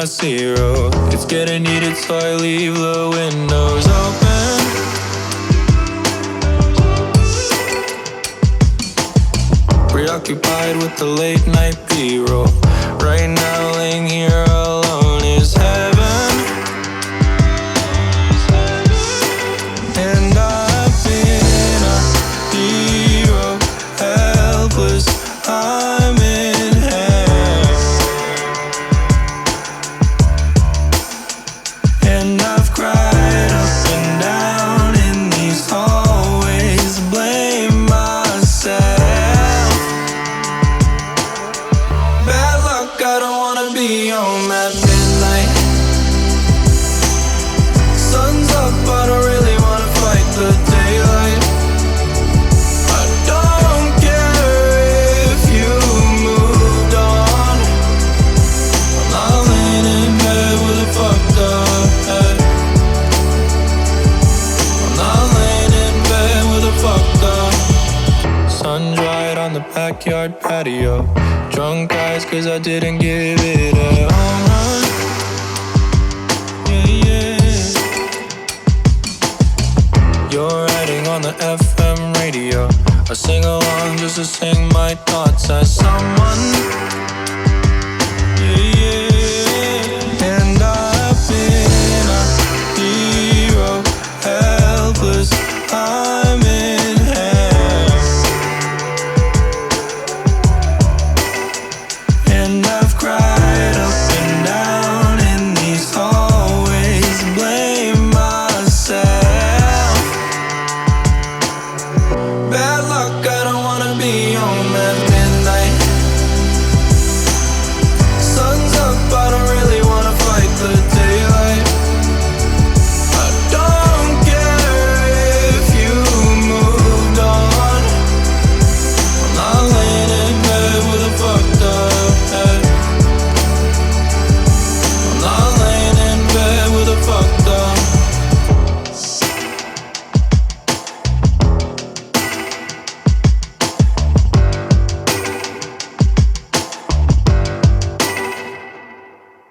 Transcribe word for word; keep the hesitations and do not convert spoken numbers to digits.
my zero. It's getting heated, so I leave the windows open. Preoccupied with the late night B-roll. Right now laying here alone is heaven. And I've been a hero, helpless, I'm in hell. And I've cried up and down in these hallways, blame myself. Bad luck, I don't wanna be home at midnight. Sun's up, I don't really wanna fight the daylight. I don't care if you moved on. I'm not laying in bed with a fucked up head. I'm not laying in bed with a fucked up. Sun dried on the backyard patio. Drunk eyes cause I didn't give it